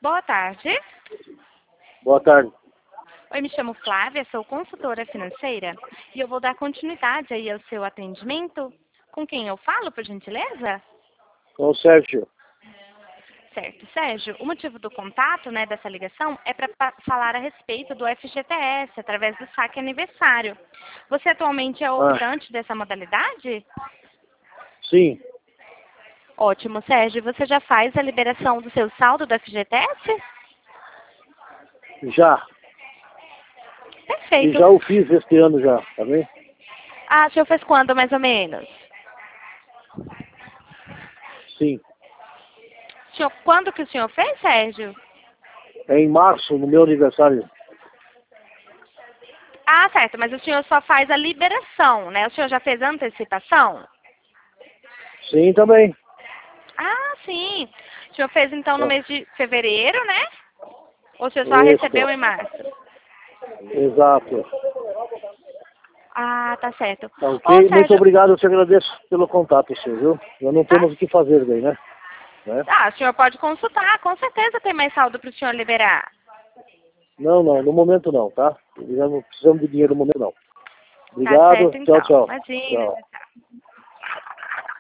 Boa tarde. Boa tarde. Oi, me chamo Flávia, sou consultora financeira e eu vou dar continuidade aí ao seu atendimento. Com quem eu falo, por gentileza? Com o Sérgio. Certo, Sérgio, o motivo do contato, dessa ligação é para falar a respeito do FGTS, através do saque aniversário. Você atualmente é optante dessa modalidade? Sim, Ótimo, Sérgio. Você já faz a liberação do seu saldo do FGTS? já. E Perfeito. já o fiz este ano já, tá bem? Ah, o senhor fez quando, mais ou menos? Sim. Quando que o senhor fez, Sérgio? É em março, no meu aniversário. Ah, certo, mas o senhor só faz a liberação, né? O senhor já fez a antecipação? Sim, também. Ah, sim. O senhor fez então no Ah, mês de fevereiro, né? Ou o senhor só recebeu isso, em março? exato. Ah, tá certo. Tá Ô, ok? Muito Sérgio, obrigado, eu te agradeço pelo contato, senhor, viu? Já não tá? temos o que fazer daí, né? O senhor pode consultar, com certeza tem mais saldo para o senhor liberar. Não, no momento não, tá? Já não precisamos de dinheiro no momento não. Tá certo, Obrigado, tchau, então. tchau. Imagina, Tchau. tchau.